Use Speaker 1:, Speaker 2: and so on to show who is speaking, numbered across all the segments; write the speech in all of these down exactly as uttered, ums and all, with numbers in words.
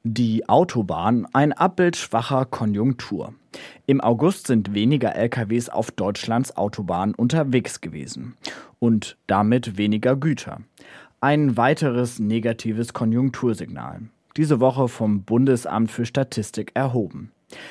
Speaker 1: Die Autobahn, ein Abbild schwacher Konjunktur. Im August sind weniger L K Ws auf Deutschlands Autobahnen unterwegs gewesen und damit weniger Güter. Ein weiteres negatives Konjunktursignal. Diese Woche vom Bundesamt für Statistik erhoben.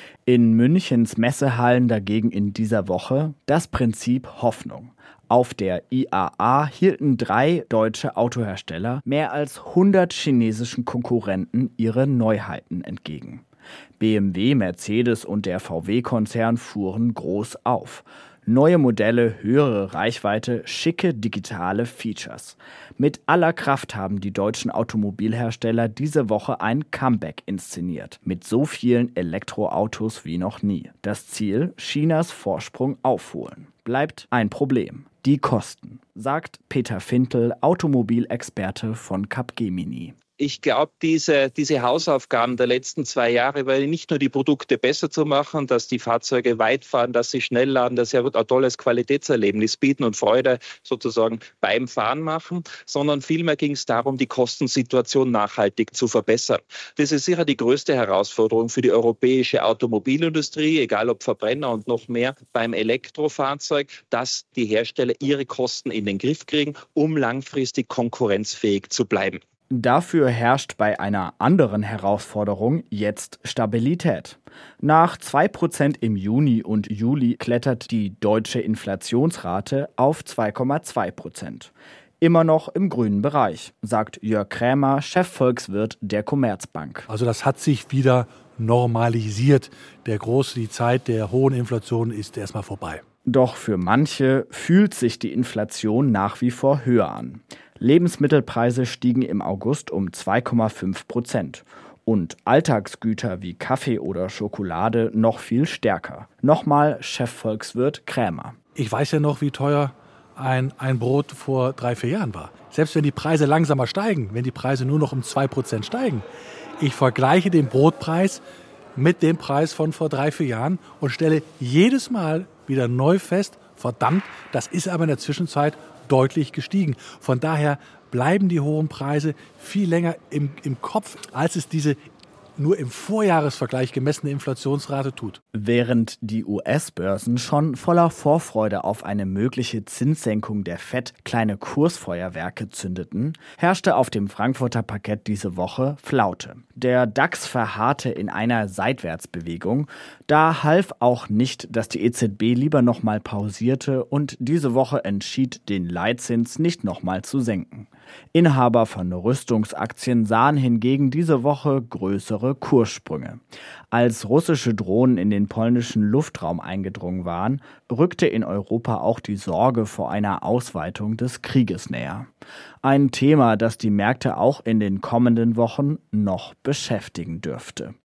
Speaker 1: In Münchens Messehallen dagegen in dieser Woche das Prinzip Hoffnung. Auf der I A A hielten drei deutsche Autohersteller mehr als hundert chinesischen Konkurrenten ihre Neuheiten entgegen. B M W, Mercedes und der V W-Konzern fuhren groß auf. Neue Modelle, höhere Reichweite, schicke digitale Features. Mit aller Kraft haben die deutschen Automobilhersteller diese Woche ein Comeback inszeniert. Mit so vielen Elektroautos wie noch nie. Das Ziel: Chinas Vorsprung aufholen. Bleibt ein Problem: die Kosten, sagt Peter Fintel, Automobilexperte von Capgemini.
Speaker 2: Ich glaube, diese, diese Hausaufgaben der letzten zwei Jahre, weil nicht nur die Produkte besser zu machen, dass die Fahrzeuge weit fahren, dass sie schnell laden, dass sie ein tolles Qualitätserlebnis bieten und Freude sozusagen beim Fahren machen, sondern vielmehr ging es darum, die Kostensituation nachhaltig zu verbessern. Das ist sicher die größte Herausforderung für die europäische Automobilindustrie, egal ob Verbrenner und noch mehr beim Elektrofahrzeug, dass die Hersteller ihre Kosten in den Griff kriegen, um langfristig konkurrenzfähig zu bleiben.
Speaker 1: Dafür herrscht bei einer anderen Herausforderung jetzt Stabilität. Nach zwei Prozent im Juni und Juli klettert die deutsche Inflationsrate auf zwei Komma zwei Prozent. Immer noch im grünen Bereich, sagt Jörg Krämer, Chefvolkswirt der Commerzbank.
Speaker 3: Also das hat sich wieder normalisiert. Der große, die Zeit der hohen Inflation ist erstmal vorbei.
Speaker 1: Doch für manche fühlt sich die Inflation nach wie vor höher an. Lebensmittelpreise stiegen im August um zwei Komma fünf Prozent und Alltagsgüter wie Kaffee oder Schokolade noch viel stärker. Nochmal Chefvolkswirt Krämer.
Speaker 3: Ich weiß ja noch, wie teuer ein, ein Brot vor drei, vier Jahren war. Selbst wenn die Preise langsamer steigen, wenn die Preise nur noch um zwei Prozent steigen. Ich vergleiche den Brotpreis mit dem Preis von vor drei, vier Jahren und stelle jedes Mal wieder neu fest, verdammt, das ist aber in der Zwischenzeit deutlich gestiegen. Von daher bleiben die hohen Preise viel länger im, im Kopf, als es diese nur im Vorjahresvergleich gemessene Inflationsrate tut.
Speaker 1: Während die U S-Börsen schon voller Vorfreude auf eine mögliche Zinssenkung der Fed kleine Kursfeuerwerke zündeten, herrschte auf dem Frankfurter Parkett diese Woche Flaute. Der DAX verharrte in einer Seitwärtsbewegung. Da half auch nicht, dass die E Z B lieber nochmal pausierte und diese Woche entschied, den Leitzins nicht nochmal zu senken. Inhaber von Rüstungsaktien sahen hingegen diese Woche größere Kurssprünge. Als russische Drohnen in den polnischen Luftraum eingedrungen waren, rückte in Europa auch die Sorge vor einer Ausweitung des Krieges näher. Ein Thema, das die Märkte auch in den kommenden Wochen noch beschäftigen dürfte.